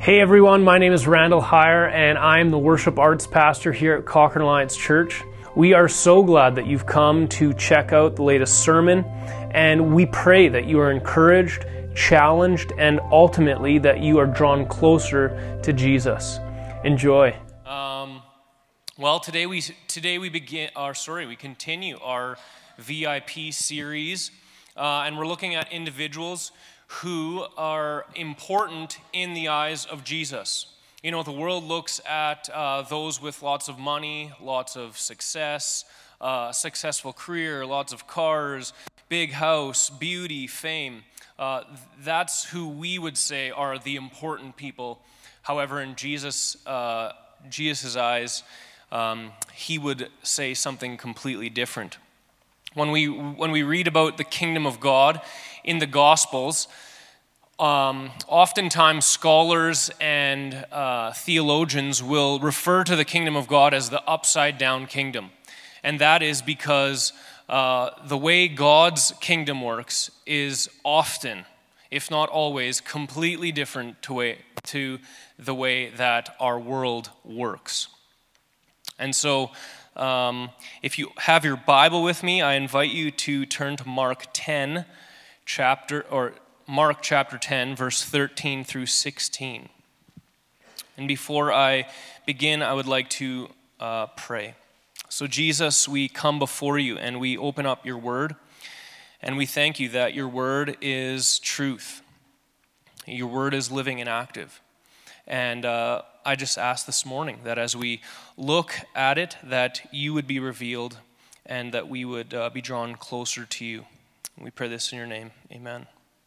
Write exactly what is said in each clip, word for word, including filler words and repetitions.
Hey everyone, my name is Randall Heyer and I'm the worship arts pastor here at Cochrane Alliance Church. We are so glad that you've come to check out the latest sermon, and we pray that you are encouraged, challenged, and ultimately that you are drawn closer to Jesus. Enjoy. Um, well, today we today we begin our sorry we continue our V I P series, uh, and we're looking at individuals who are important in the eyes of Jesus. You know, the world looks at uh, those with lots of money, lots of success, uh, successful career, lots of cars, big house, beauty, fame. Uh, that's who we would say are the important people. However, in Jesus, uh, Jesus' eyes, um, he would say something completely different. When we when we read about the kingdom of God in the Gospels, um, oftentimes scholars and uh, theologians will refer to the kingdom of God as the upside-down kingdom. And that is because uh, the way God's kingdom works is often, if not always, completely different to, way, to the way that our world works. And so, um, if you have your Bible with me, I invite you to turn to Mark ten, chapter or Mark chapter ten, verse thirteen through sixteen. And before I begin, I would like to uh, pray. So, Jesus, we come before you and we open up your word, and we thank you that your word is truth. Your word is living and active. And uh, I just ask this morning that as we look at it, that you would be revealed and that we would uh, be drawn closer to you. We pray this in your name. Amen.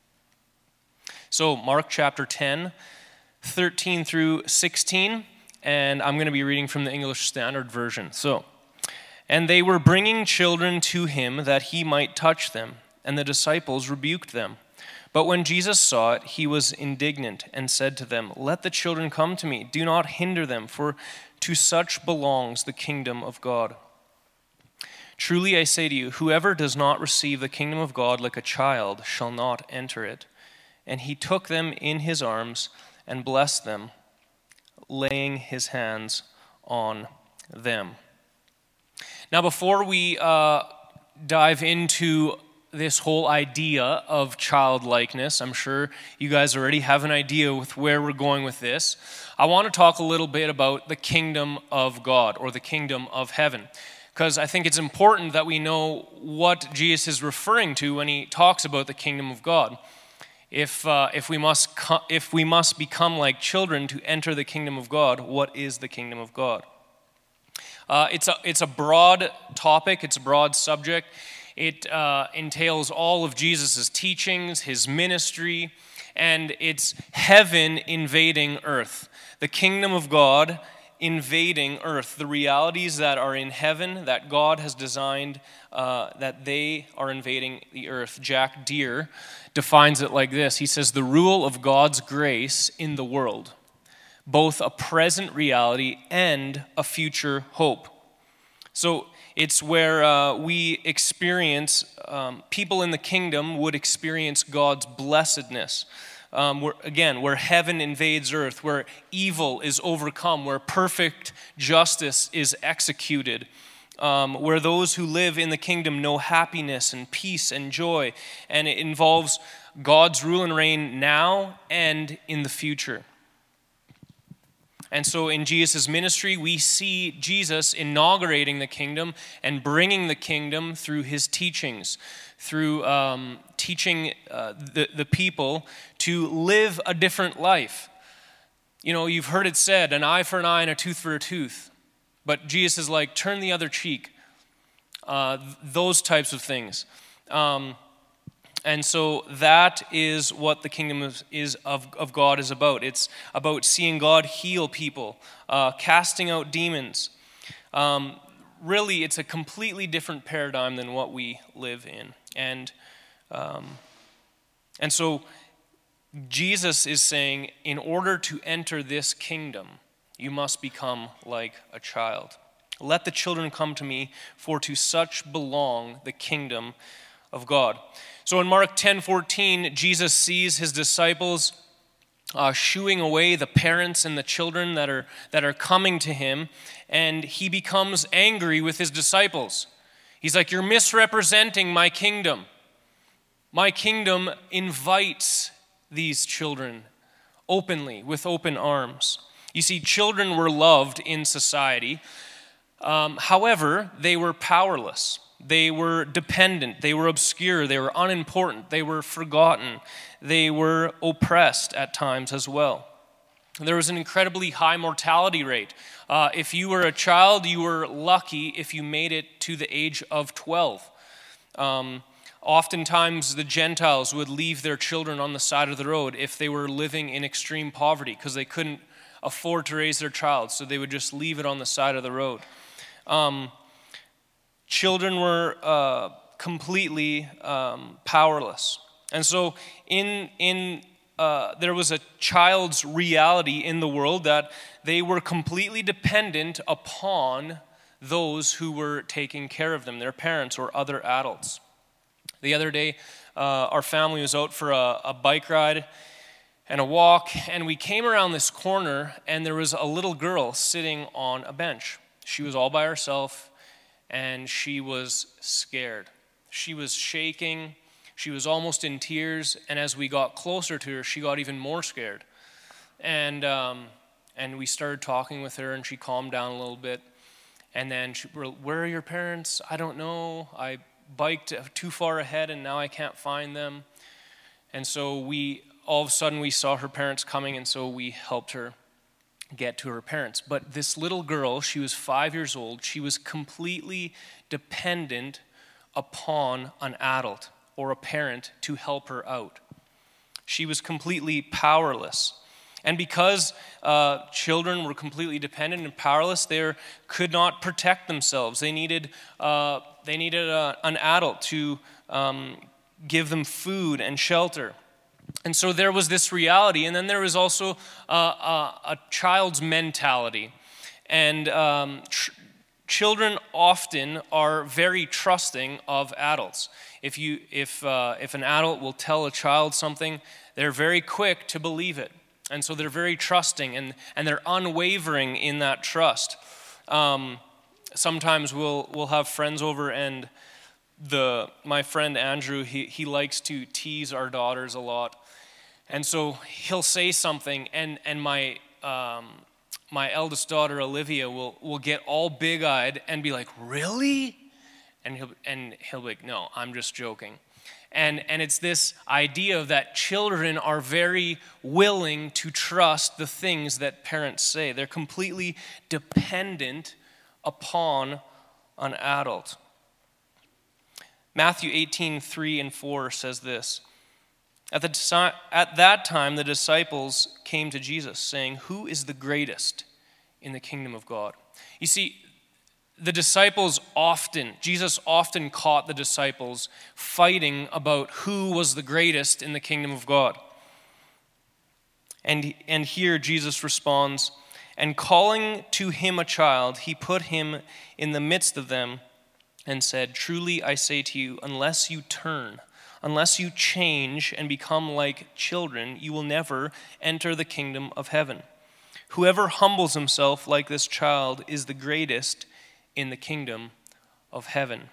So, Mark chapter ten, thirteen through sixteen, and I'm going to be reading from the English Standard Version. So, and they were bringing children to him that he might touch them, and the disciples rebuked them. But when Jesus saw it, he was indignant and said to them, "Let the children come to me. Do not hinder them, for to such belongs the kingdom of God. Truly I say to you, whoever does not receive the kingdom of God like a child shall not enter it." And he took them in his arms and blessed them, laying his hands on them. Now, before we uh, dive into this whole idea of childlikeness, I'm sure you guys already have an idea with where we're going with this. I want to talk a little bit about the kingdom of God, or the kingdom of heaven, because I think it's important that we know what Jesus is referring to when he talks about the kingdom of God. If uh, if we must co- if we must become like children to enter the kingdom of God, what is the kingdom of God? Uh, it's a it's a broad topic. It's a broad subject. It uh, entails all of Jesus' teachings, his ministry, and it's heaven invading earth. The kingdom of God invading earth. The realities that are in heaven that God has designed, uh, that they are invading the earth. Jack Deere defines it like this. He says, "The rule of God's grace in the world, both a present reality and a future hope." So it's where uh, we experience, um, people in the kingdom would experience God's blessedness. Um, where, again, where heaven invades earth, where evil is overcome, where perfect justice is executed, um, where those who live in the kingdom know happiness and peace and joy, and it involves God's rule and reign now and in the future. And so in Jesus' ministry, we see Jesus inaugurating the kingdom and bringing the kingdom through his teachings, through um, teaching uh, the, the people to live a different life. You know, you've heard it said, an eye for an eye and a tooth for a tooth. But Jesus is like, turn the other cheek. Uh, those types of things. Um, And so that is what the kingdom is, is of, of God is about. It's about seeing God heal people, uh, casting out demons. Um, really, it's a completely different paradigm than what we live in. And um, and so Jesus is saying, in order to enter this kingdom, you must become like a child. Let the children come to me, for to such belong the kingdom of God. So in Mark ten fourteen, Jesus sees his disciples uh, shooing away the parents and the children that are, that are coming to him, and he becomes angry with his disciples. He's like, you're misrepresenting my kingdom. My kingdom invites these children openly, with open arms. You see, children were loved in society. Um, however, they were powerless. They were dependent. They were obscure. They were unimportant. They were forgotten. They were oppressed at times as well. There was an incredibly high mortality rate. Uh, if you were a child, you were lucky if you made it to the age of twelve. Um, oftentimes, the Gentiles would leave their children on the side of the road if they were living in extreme poverty because they couldn't afford to raise their child, so they would just leave it on the side of the road. Um, children were uh, completely um, powerless. And so in in uh, there was a child's reality in the world that they were completely dependent upon those who were taking care of them, their parents or other adults. The other day, uh, our family was out for a, a bike ride and a walk, and we came around this corner, and there was a little girl sitting on a bench. She was all by herself, and she was scared. She was shaking. She was almost in tears, and as we got closer to her, she got even more scared. And um, and we started talking with her, and she calmed down a little bit. And then, she, where are your parents? I don't know. I biked too far ahead, and now I can't find them. And so we, all of a sudden, we saw her parents coming, and so we helped her get to her parents. But this little girl, she was five years old. She was completely dependent upon an adult or a parent to help her out. She was completely powerless. And because uh, children were completely dependent and powerless, they could not protect themselves. They needed uh, they needed a, an adult to um, give them food and shelter. And so there was this reality, and then there was also uh, a, a child's mentality. And um, tr- children often are very trusting of adults. If you if uh, if an adult will tell a child something, they're very quick to believe it. And so they're very trusting, and, and they're unwavering in that trust. Um, sometimes we'll we'll have friends over, and the my friend Andrew, he, he likes to tease our daughters a lot. And so he'll say something, and, and my um, my eldest daughter, Olivia, will, will get all big-eyed and be like, really? And he'll, and he'll be like, no, I'm just joking. And and it's this idea that children are very willing to trust the things that parents say. They're completely dependent upon an adult. Matthew eighteen, three and four says this. At, the, at that time, the disciples came to Jesus, saying, who is the greatest in the kingdom of God? You see, the disciples often, Jesus often caught the disciples fighting about who was the greatest in the kingdom of God. And, and here Jesus responds, and calling to him a child, he put him in the midst of them and said, truly I say to you, unless you turn, unless you change and become like children, you will never enter the kingdom of heaven. Whoever humbles himself like this child is the greatest in the kingdom of heaven.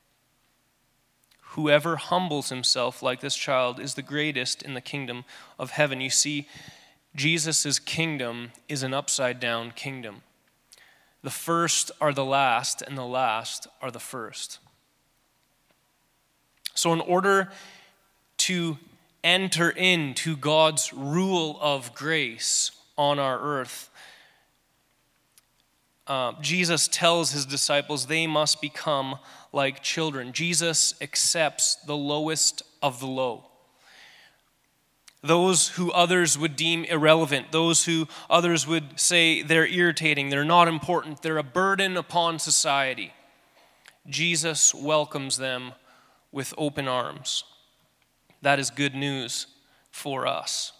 Whoever humbles himself like this child is the greatest in the kingdom of heaven. You see, Jesus' kingdom is an upside-down kingdom. The first are the last, and the last are the first. So in order to enter into God's rule of grace on our earth, uh, Jesus tells his disciples they must become like children. Jesus accepts the lowest of the low. Those who others would deem irrelevant, those who others would say they're irritating, they're not important, they're a burden upon society. Jesus welcomes them with open arms. That is good news for us.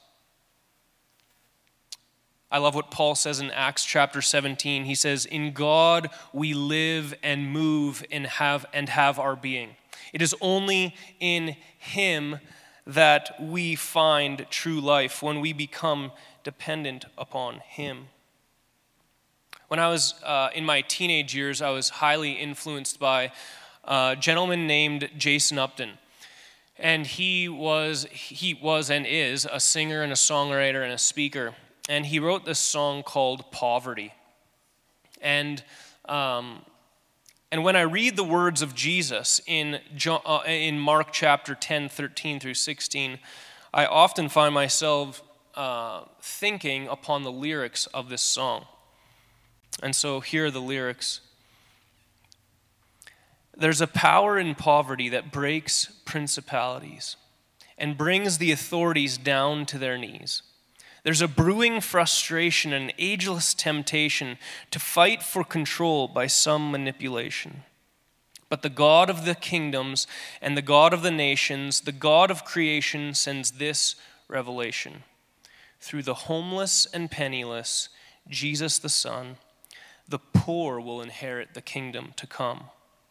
I love what Paul says in Acts chapter seventeen. He says, in God we live and move and have and have our being. It is only in him that we find true life, when we become dependent upon Him. When I was uh, in my teenage years, I was highly influenced by a gentleman named Jason Upton. And he was, he was and is a singer and a songwriter and a speaker. And he wrote this song called Poverty. And um, and when I read the words of Jesus in John, uh, in Mark chapter ten, thirteen through sixteen, I often find myself uh, thinking upon the lyrics of this song. And so here are the lyrics. There's a power in poverty that breaks principalities and brings the authorities down to their knees. There's a brewing frustration and ageless temptation to fight for control by some manipulation. But the God of the kingdoms and the God of the nations, the God of creation, sends this revelation. Through the homeless and penniless, Jesus the Son, the poor will inherit the kingdom to come.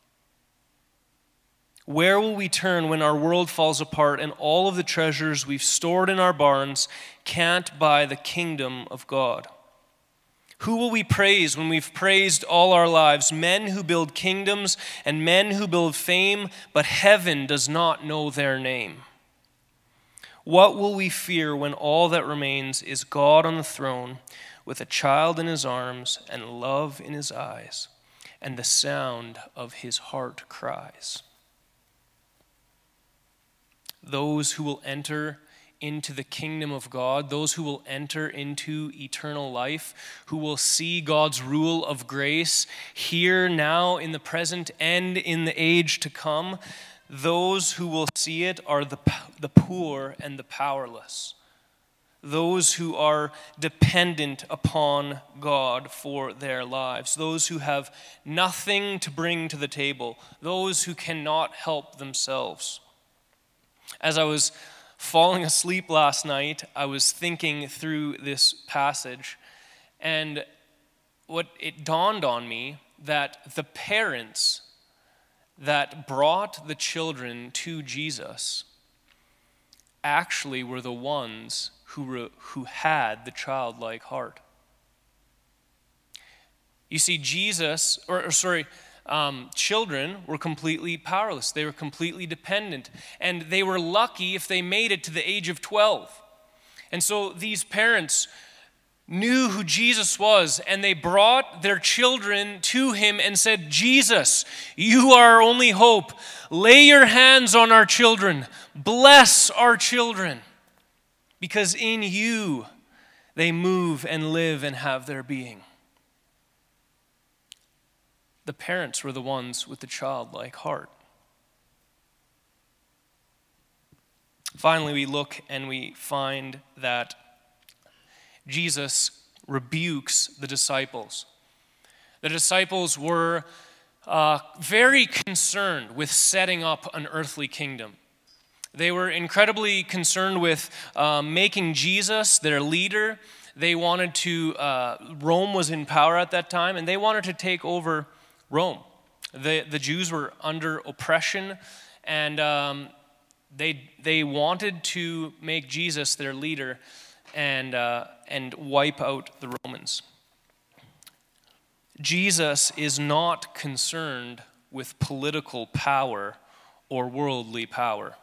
Where will we turn when our world falls apart and all of the treasures we've stored in our barns can't buy the kingdom of God? Who will we praise when we've praised all our lives? Men who build kingdoms and men who build fame, but heaven does not know their name. What will we fear when all that remains is God on the throne, with a child in his arms and love in his eyes, and the sound of his heart cries? Those who will enter into the kingdom of God, those who will enter into eternal life, who will see God's rule of grace here, now, in the present, and in the age to come, those who will see it are the, the poor and the powerless. Those who are dependent upon God for their lives. Those who have nothing to bring to the table. Those who cannot help themselves. As I was falling asleep last night, I was thinking through this passage, and what it dawned on me that the parents that brought the children to Jesus actually were the ones who re, who had the childlike heart. You see, Jesus, or, or sorry, Um, children were completely powerless. They were completely dependent. And they were lucky if they made it to the age of twelve. And so these parents knew who Jesus was, and they brought their children to him and said, Jesus, you are our only hope. Lay your hands on our children. Bless our children. Because in you they move and live and have their being. The parents were the ones with the childlike heart. Finally, we look and we find that Jesus rebukes the disciples. The disciples were uh, very concerned with setting up an earthly kingdom. They were incredibly concerned with uh, making Jesus their leader. They wanted to, uh, Rome was in power at that time, and they wanted to take over Rome. The, the Jews were under oppression, and um, they, they wanted to make Jesus their leader and, uh, and wipe out the Romans. Jesus is not concerned with political power or worldly power.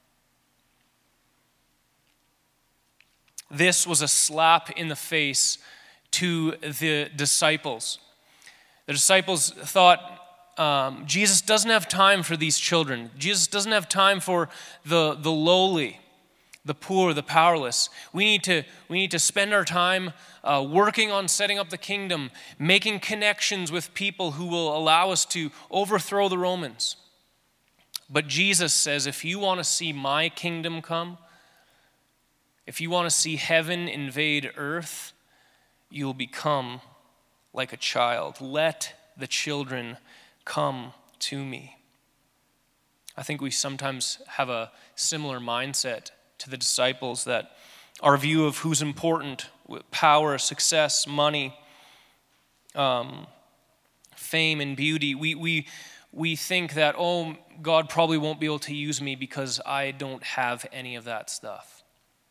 This was a slap in the face to the disciples. The disciples thought, um, Jesus doesn't have time for these children. Jesus doesn't have time for the, the lowly, the poor, the powerless. We need to, we need to spend our time uh, working on setting up the kingdom, making connections with people who will allow us to overthrow the Romans. But Jesus says, if you want to see my kingdom come, if you want to see heaven invade earth, you'll become like a child. Let the children come to me. I think we sometimes have a similar mindset to the disciples, that our view of who's important, power, success, money, um, fame, and beauty, we, we, we think that, oh, God probably won't be able to use me because I don't have any of that stuff.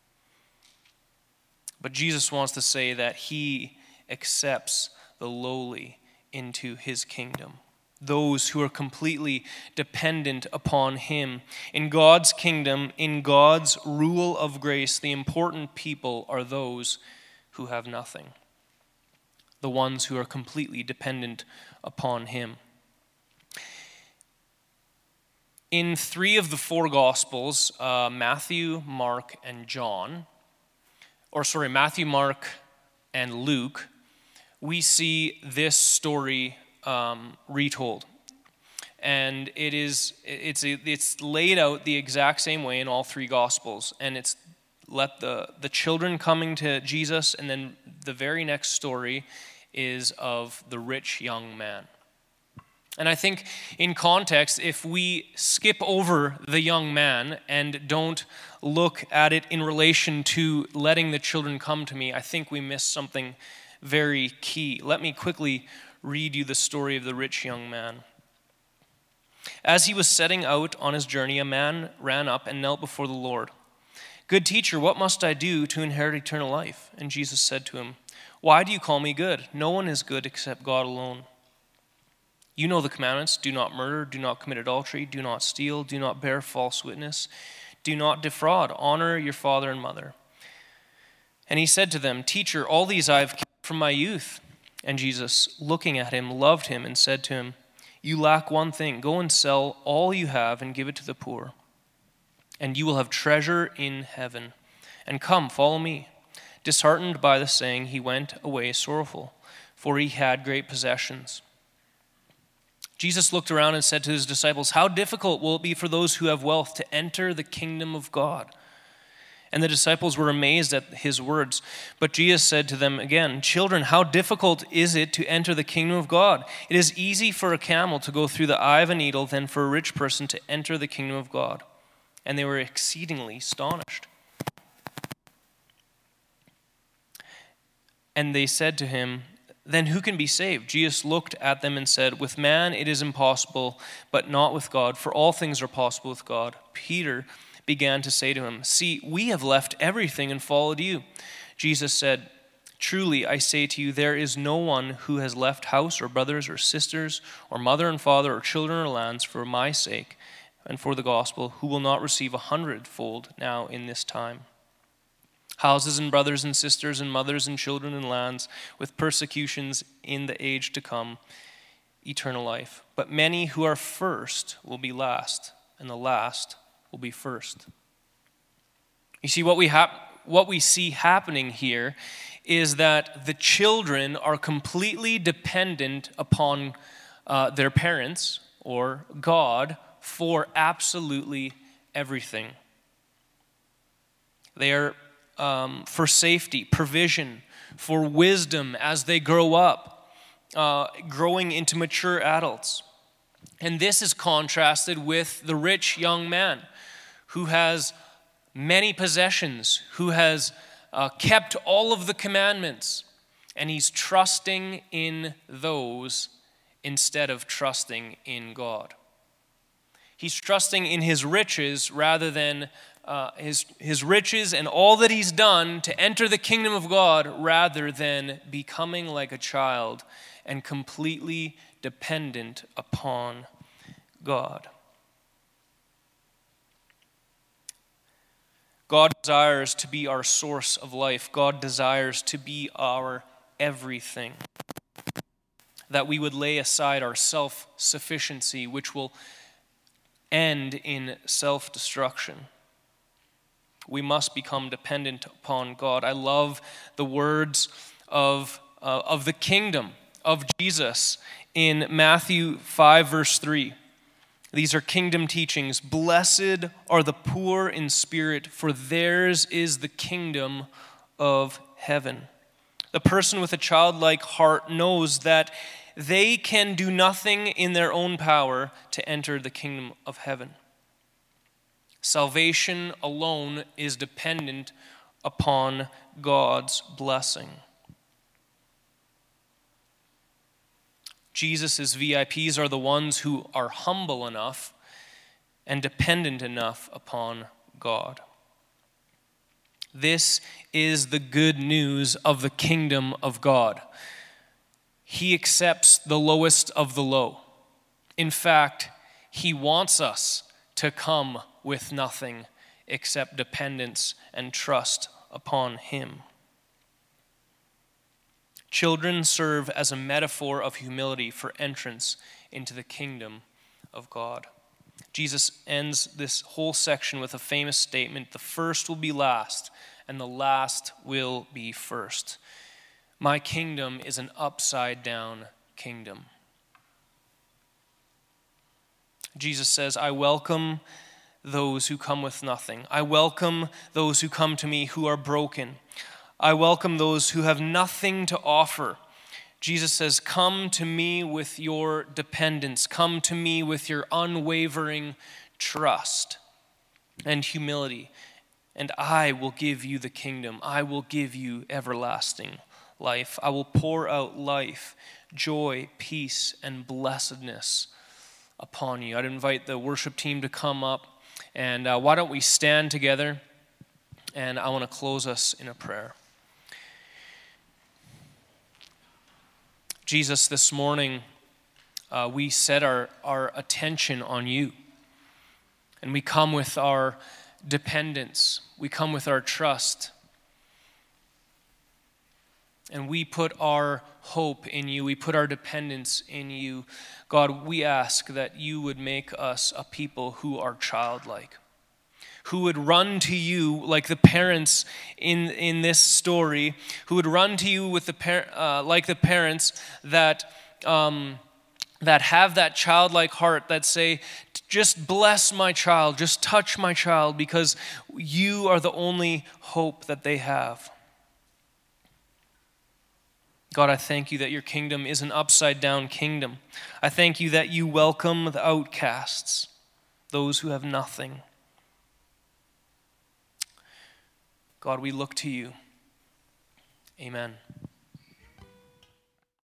But Jesus wants to say that he accepts the lowly into his kingdom, those who are completely dependent upon him. In God's kingdom, in God's rule of grace, the important people are those who have nothing, the ones who are completely dependent upon him. In three of the four Gospels, uh, Matthew, Mark, and John, or sorry, Matthew, Mark, and Luke, we see this story um, retold. And it is it's it's laid out the exact same way in all three Gospels. And it's let the, the children coming to Jesus, and then the very next story is of the rich young man. And I think in context, if we skip over the young man and don't look at it in relation to letting the children come to me, I think we miss something very key. Let me quickly read you the story of the rich young man. As he was setting out on his journey, a man ran up and knelt before the Lord. "Good teacher, what must I do to inherit eternal life?" And Jesus said to him, "Why do you call me good? No one is good except God alone. You know the commandments: do not murder, do not commit adultery, do not steal, do not bear false witness, do not defraud, honor your father and mother." And he said to them, "Teacher, all these I have kept from my youth." And Jesus, looking at him, loved him and said to him, "You lack one thing. Go and sell all you have and give it to the poor, and you will have treasure in heaven. And come, follow me." Disheartened by the saying, he went away sorrowful, for he had great possessions. Jesus looked around and said to his disciples, "How difficult will it be for those who have wealth to enter the kingdom of God?" And the disciples were amazed at his words. But Jesus said to them again, "Children, how difficult is it to enter the kingdom of God? It is easy for a camel to go through the eye of a needle than for a rich person to enter the kingdom of God." And they were exceedingly astonished. And they said to him, "Then who can be saved?" Jesus looked at them and said, "With man it is impossible, but not with God, for all things are possible with God." Peter began to say to him, "See, we have left everything and followed you." Jesus said, "Truly I say to you, there is no one who has left house or brothers or sisters or mother and father or children or lands for my sake and for the gospel, who will not receive a hundredfold now in this time. Houses and brothers and sisters and mothers and children and lands, with persecutions in the age to come, eternal life. But many who are first will be last, and the last will be first." You see, what we hap- what we see happening here is that the children are completely dependent upon uh, their parents or God for absolutely everything. They are Um, for safety, provision, for wisdom as they grow up, uh, growing into mature adults. And this is contrasted with the rich young man who has many possessions, who has uh, kept all of the commandments, and he's trusting in those instead of trusting in God. He's trusting in his riches rather than Uh, his, his riches and all that he's done to enter the kingdom of God, rather than becoming like a child and completely dependent upon God. God desires to be our source of life. God desires to be our everything. That we would lay aside our self-sufficiency, which will end in self-destruction. We must become dependent upon God. I love the words of, uh, of the kingdom of Jesus in Matthew five, verse three. These are kingdom teachings. "Blessed are the poor in spirit, for theirs is the kingdom of heaven." The person with a childlike heart knows that they can do nothing in their own power to enter the kingdom of heaven. Salvation alone is dependent upon God's blessing. Jesus' V I Ps are the ones who are humble enough and dependent enough upon God. This is the good news of the kingdom of God. He accepts the lowest of the low. In fact, he wants us to come with nothing except dependence and trust upon him. Children serve as a metaphor of humility for entrance into the kingdom of God. Jesus ends this whole section with a famous statement: the first will be last, and the last will be first. My kingdom is an upside-down kingdom. Jesus says, I welcome those who come with nothing. I welcome those who come to me who are broken. I welcome those who have nothing to offer. Jesus says, come to me with your dependence. Come to me with your unwavering trust and humility, and I will give you the kingdom. I will give you everlasting life. I will pour out life, joy, peace, and blessedness upon you. I'd invite the worship team to come up, and uh, why don't we stand together, and I want to close us in a prayer. Jesus, this morning, uh, we set our, our attention on you. And we come with our dependence. We come with our trust. And we put our hope in you. We put our dependence in you. God, we ask that you would make us a people who are childlike, who would run to you like the parents in, in this story, who would run to you with the par- uh, like the parents that um, that have that childlike heart that say, just bless my child, just touch my child, because you are the only hope that they have. God, I thank you that your kingdom is an upside-down kingdom. I thank you that you welcome the outcasts, those who have nothing. God, we look to you. Amen.